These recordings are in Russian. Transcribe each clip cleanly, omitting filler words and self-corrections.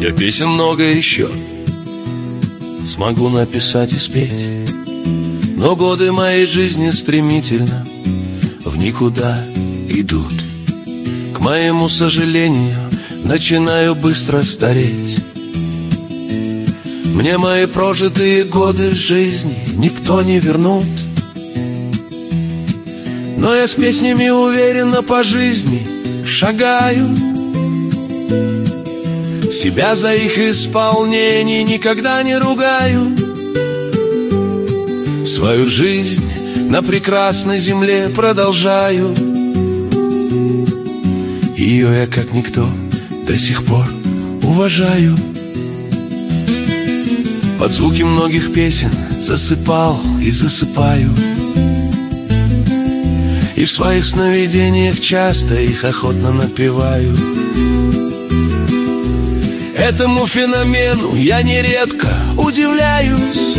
Я песен много еще смогу написать и спеть, но годы моей жизни стремительно в никуда идут. К моему сожалению, начинаю быстро стареть. Мне мои прожитые годы жизни никто не вернут, но я с песнями уверенно по жизни шагаю. Себя за их исполнение никогда не ругаю. Свою жизнь на прекрасной земле продолжаю. Ее я, как никто, до сих пор уважаю. Под звуки многих песен засыпал и засыпаю, и в своих сновидениях часто их охотно напеваю. Этому феномену я нередко удивляюсь.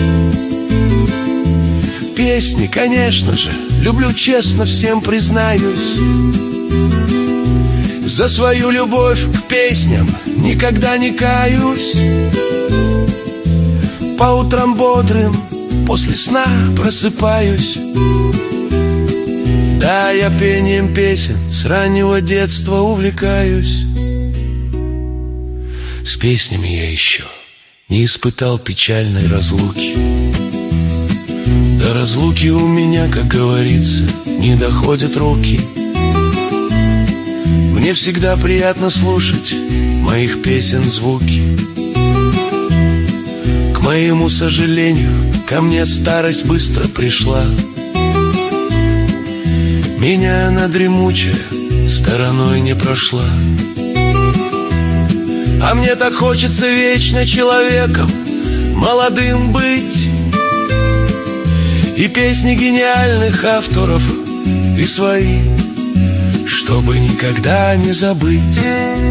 Песни, конечно же, люблю, честно всем признаюсь. За свою любовь к песням никогда не каюсь. По утрам бодрым после сна просыпаюсь. Да, я пением песен с раннего детства увлекаюсь. С песнями я еще не испытал печальной разлуки. До разлуки у меня, как говорится, не доходят руки. Мне всегда приятно слушать моих песен звуки. К моему сожалению, ко мне старость быстро пришла. Меня она дремучая стороной не прошла. А мне так хочется вечно человеком молодым быть, и песни гениальных авторов, и свои, чтобы никогда не забыть.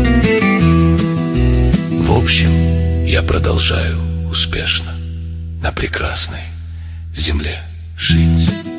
В общем, я продолжаю успешно на прекрасной земле жить.